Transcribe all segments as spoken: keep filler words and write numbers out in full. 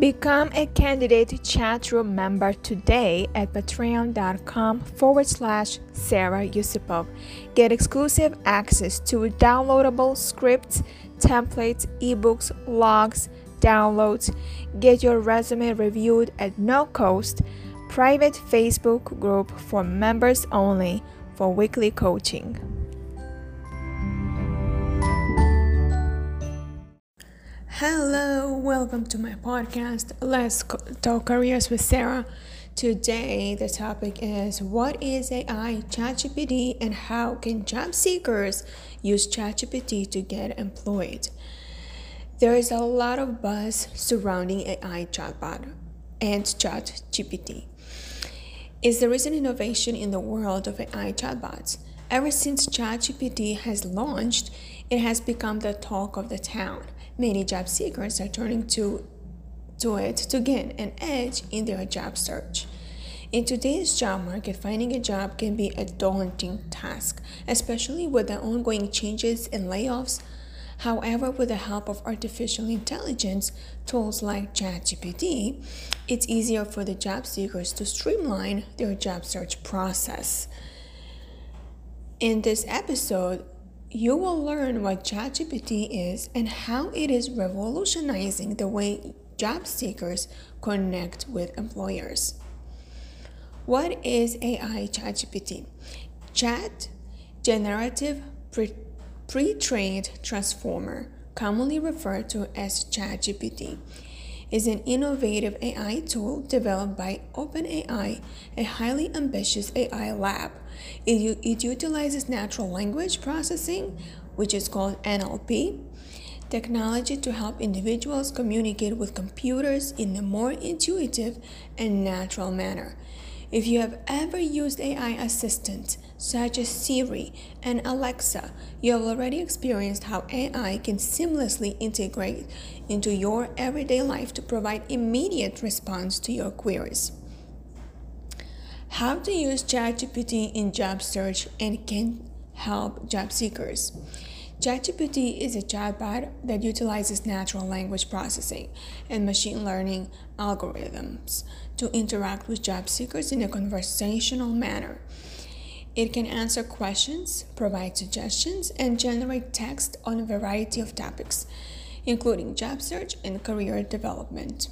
Become a candidate chat room member today at patreon.com forward slash Sarah Yusupov. Get exclusive access to downloadable scripts, templates, ebooks, logs, downloads. Get your resume reviewed at no cost. Private Facebook group for members only for weekly coaching. Hello, welcome to my podcast. Let's talk careers with Sarah. Today, the topic is what is A I, ChatGPT, and how can job seekers use ChatGPT to get employed? There is a lot of buzz surrounding A I chatbot and ChatGPT. It's the recent innovation in the world of A I chatbots. Ever since ChatGPT has launched, it has become the talk of the town. Many job seekers are turning to, to it to gain an edge in their job search. In today's job market, finding a job can be a daunting task, especially with the ongoing changes and layoffs. However, with the help of artificial intelligence tools like ChatGPT, it's easier for the job seekers to streamline their job search process. In this episode, you will learn what ChatGPT is and how it is revolutionizing the way job seekers connect with employers. What is A I ChatGPT? Chat, generative pre- pre-trained transformer, commonly referred to as ChatGPT, is an innovative A I tool developed by OpenAI, a highly ambitious A I lab. It, it utilizes natural language processing, which is called N L P, technology to help individuals communicate with computers in a more intuitive and natural manner. If you have ever used A I assistants such as Siri and Alexa, you have already experienced how A I can seamlessly integrate into your everyday life to provide immediate response to your queries. How to use ChatGPT in job search and can help job seekers. ChatGPT is a chatbot that utilizes natural language processing and machine learning algorithms to interact with job seekers in a conversational manner. It can answer questions, provide suggestions, and generate text on a variety of topics, including job search and career development.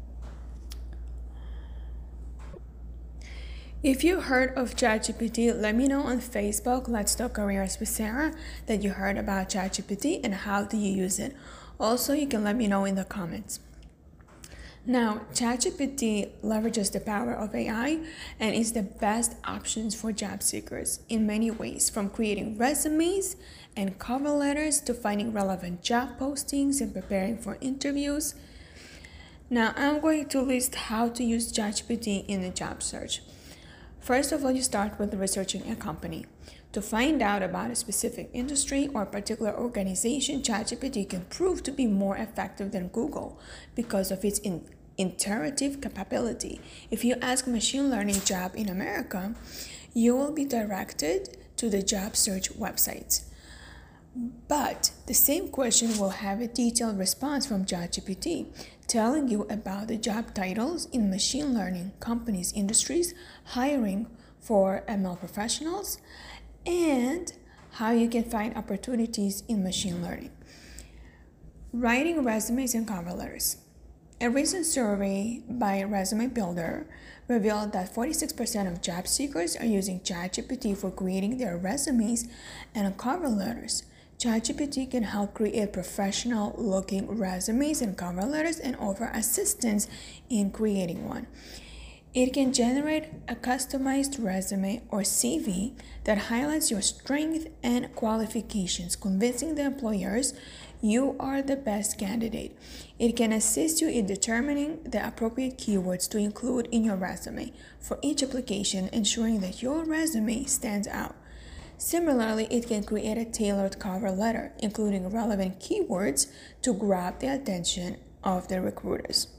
If you heard of ChatGPT, let me know on Facebook, Let's Talk Careers with Sarah, that you heard about ChatGPT and how do you use it. Also, you can let me know in the comments. Now, ChatGPT leverages the power of A I and is the best options for job seekers in many ways, from creating resumes and cover letters to finding relevant job postings and preparing for interviews. Now, I'm going to list how to use ChatGPT in a job search. First of all, you start with researching a company. To find out about a specific industry or particular organization, ChatGPT can prove to be more effective than Google because of its in- iterative capability. If you ask machine learning job in America, you will be directed to the job search websites. But the same question will have a detailed response from ChatGPT, telling you about the job titles in machine learning companies, industries, hiring for M L professionals, and how you can find opportunities in machine learning. Writing resumes and cover letters. A recent survey by Resume Builder revealed that forty-six percent of job seekers are using ChatGPT for creating their resumes and cover letters. ChatGPT can help create professional-looking resumes and cover letters and offer assistance in creating one. It can generate a customized resume or C V that highlights your strengths and qualifications, convincing the employers you are the best candidate. It can assist you in determining the appropriate keywords to include in your resume for each application, ensuring that your resume stands out. Similarly, it can create a tailored cover letter, including relevant keywords to grab the attention of the recruiters.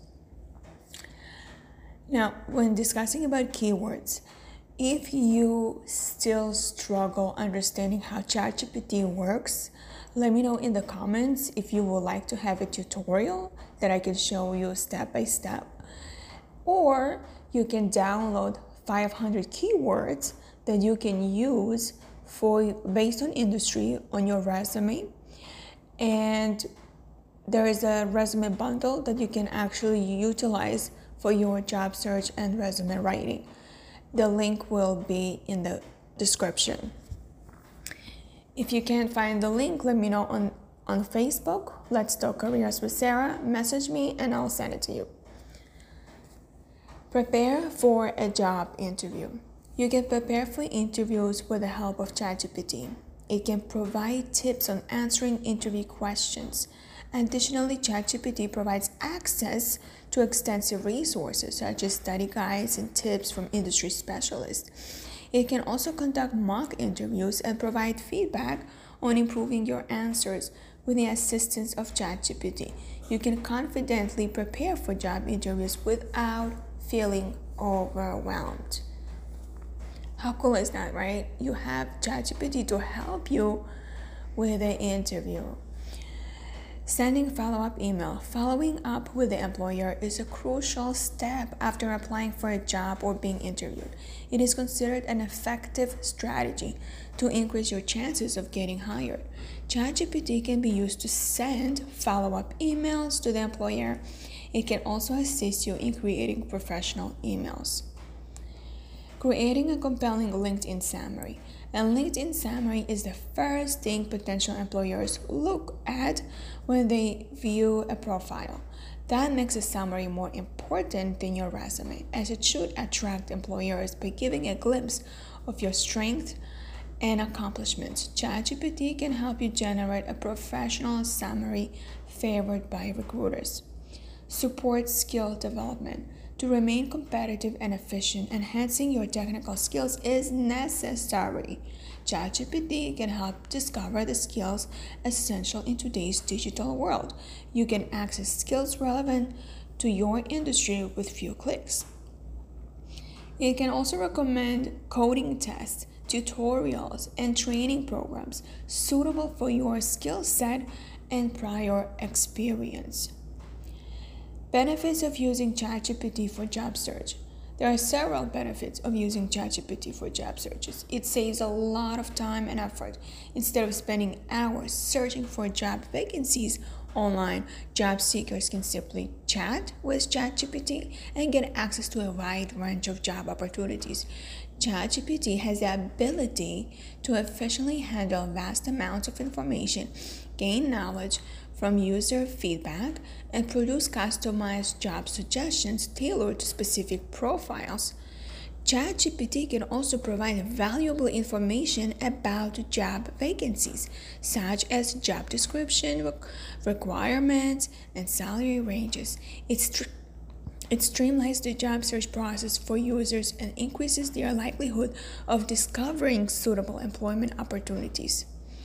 Now, when discussing about keywords, if you still struggle understanding how ChatGPT works, Let me know in the comments if you would like to have a tutorial that I can show you step by step. Or you can download five hundred keywords that you can use for based on industry on your resume. And there is a resume bundle that you can actually utilize for your job search and resume writing. The link will be in the description. If you can't find the link, let me know on, on Facebook. Let's Talk Careers with Sarah. Message me and I'll send it to you. Prepare for a job interview. You can prepare for interviews with the help of ChatGPT. It can provide tips on answering interview questions. Additionally, ChatGPT provides access to extensive resources such as study guides and tips from industry specialists. It can also conduct mock interviews and provide feedback on improving your answers with the assistance of ChatGPT. You can confidently prepare for job interviews without feeling overwhelmed. How cool is that, right? You have ChatGPT to help you with the interview. Sending follow-up email. Following up with the employer is a crucial step after applying for a job or being interviewed. It is considered an effective strategy to increase your chances of getting hired. ChatGPT can be used to send follow-up emails to the employer. It can also assist you in creating professional emails. Creating a compelling LinkedIn summary. A LinkedIn summary is the first thing potential employers look at when they view a profile. That makes a summary more important than your resume, as it should attract employers by giving a glimpse of your strengths and accomplishments. ChatGPT can help you generate a professional summary favored by recruiters. Support skill development. To remain competitive and efficient, enhancing your technical skills is necessary. ChatGPT can help discover the skills essential in today's digital world. You can access skills relevant to your industry with few clicks. It can also recommend coding tests, tutorials, and training programs suitable for your skill set and prior experience. Benefits of using ChatGPT for job search. There are several benefits of using ChatGPT for job searches. It saves a lot of time and effort. Instead of spending hours searching for job vacancies online, job seekers can simply chat with ChatGPT and get access to a wide range of job opportunities. ChatGPT has the ability to efficiently handle vast amounts of information, gain knowledge from user feedback, and produce customized job suggestions tailored to specific profiles. ChatGPT can also provide valuable information about job vacancies, such as job description, requirements, and salary ranges. It, st- it streamlines the job search process for users and increases their likelihood of discovering suitable employment opportunities.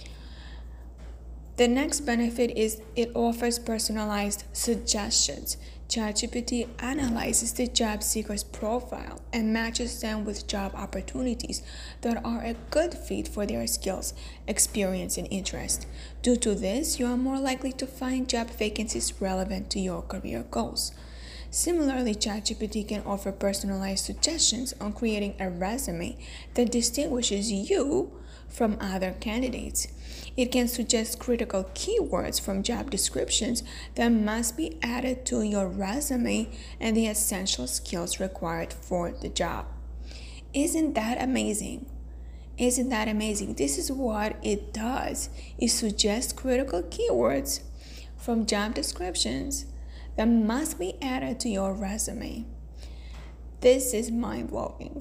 The next benefit is it offers personalized suggestions. ChatGPT analyzes the job seeker's profile and matches them with job opportunities that are a good fit for their skills, experience, and interest. Due to this, you are more likely to find job vacancies relevant to your career goals. Similarly, ChatGPT can offer personalized suggestions on creating a resume that distinguishes you from other candidates. It can suggest critical keywords from job descriptions that must be added to your resume and the essential skills required for the job. Isn't that amazing? Isn't that amazing? This is what it does. It suggests critical keywords from job descriptions that must be added to your resume. This is mind-blowing.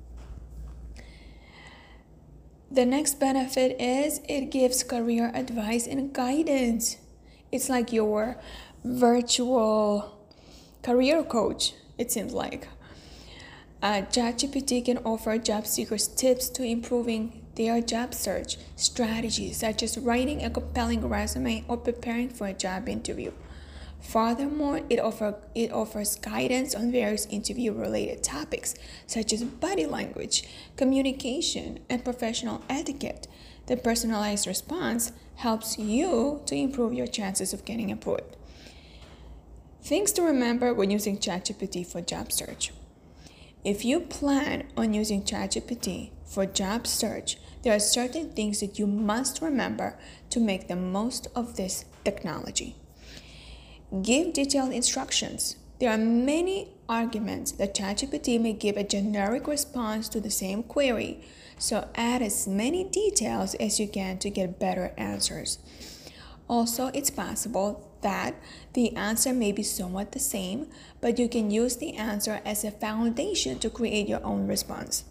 The next benefit is it gives career advice and guidance. It's like your virtual career coach, it seems like. Uh, ChatGPT can offer job seekers tips to improving their job search strategies, such as writing a compelling resume or preparing for a job interview. Furthermore, it, offer, it offers guidance on various interview-related topics, such as body language, communication, and professional etiquette. The personalized response helps you to improve your chances of getting employed. Things to remember when using ChatGPT for job search. If you plan on using ChatGPT for job search, there are certain things that you must remember to make the most of this technology. Give detailed instructions. There are many arguments that ChatGPT may give a generic response to the same query, so add as many details as you can to get better answers. Also, it's possible that the answer may be somewhat the same, but you can use the answer as a foundation to create your own response.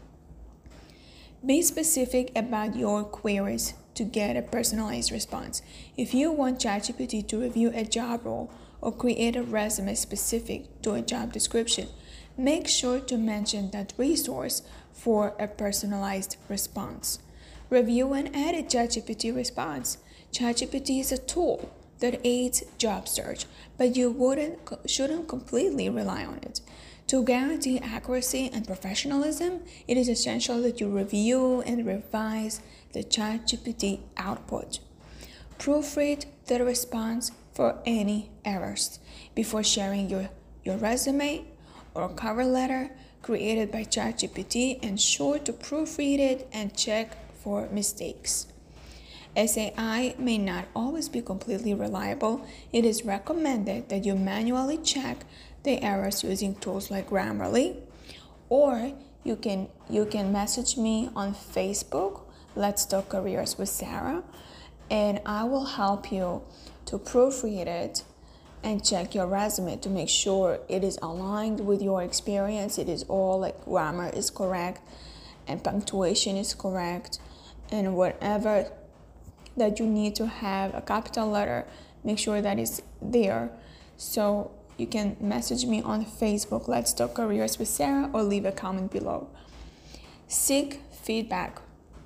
Be specific about your queries to get a personalized response. If you want ChatGPT to review a job role or create a resume specific to a job description, make sure to mention that resource for a personalized response. Review and edit ChatGPT response. ChatGPT is a tool that aids job search, but you wouldn't, shouldn't completely rely on it. To guarantee accuracy and professionalism, it is essential that you review and revise the ChatGPT output. Proofread the response for any errors before sharing your, your resume or cover letter created by ChatGPT. Ensure to proofread it and check for mistakes. As A I may not always be completely reliable, it is recommended that you manually check the errors using tools like Grammarly, or you can you can message me on Facebook, Let's Talk Careers with Sarah, and I will help you to proofread it and check your resume to make sure it is aligned with your experience. It is all like grammar is correct and punctuation is correct, and whatever that you need to have a capital letter, make sure that is there. So you can message me on Facebook, Let's Talk Careers with Sarah, or leave a comment below. Seek feedback.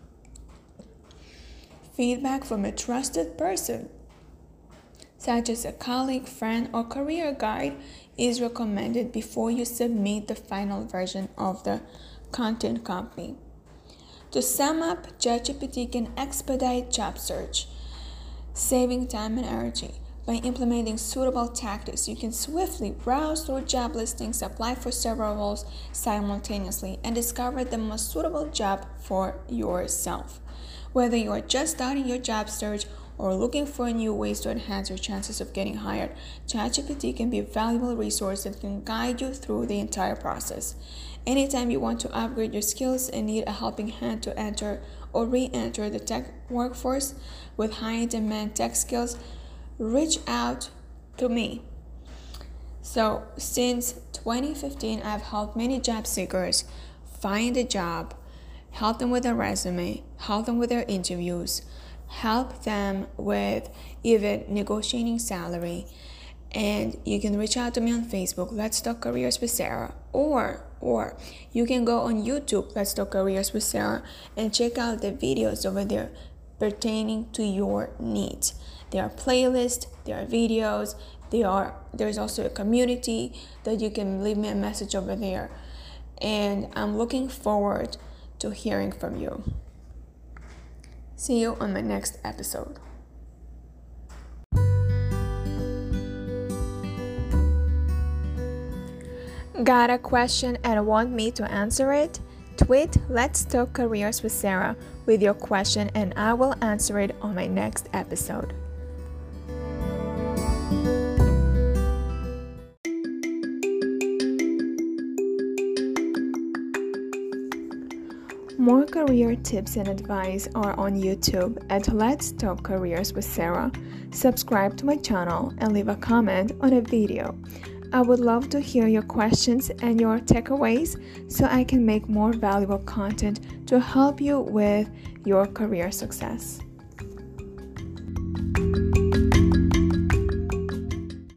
Feedback from a trusted person, such as a colleague, friend, or career guide, is recommended before you submit the final version of the content copy. To sum up, ChatGPT can expedite job search, saving time and energy. By implementing suitable tactics, you can swiftly browse through job listings, apply for several roles simultaneously, and discover the most suitable job for yourself. Whether you are just starting your job search or looking for new ways to enhance your chances of getting hired, ChatGPT can be a valuable resource that can guide you through the entire process. Anytime you want to upgrade your skills and need a helping hand to enter or re-enter the tech workforce with high-demand tech skills, reach out to me. So, since twenty fifteen, I've helped many job seekers find a job, help them with their resume, help them with their interviews, help them with even negotiating salary. And you can reach out to me on Facebook, Let's Talk Careers with Sarah, or or you can go on YouTube, Let's Talk Careers with Sarah, and check out the videos over there pertaining to your needs. There are playlists, there are videos, there are there's also a community that you can leave me a message over there. And I'm looking forward to hearing from you. See you on my next episode. Got a question and want me to answer it? Tweet Let's Talk Careers with Sarah with your question and I will answer it on my next episode. More career tips and advice are on YouTube at Let's Talk Careers with Sarah. Subscribe to my channel and leave a comment on a video. I would love to hear your questions and your takeaways so I can make more valuable content to help you with your career success.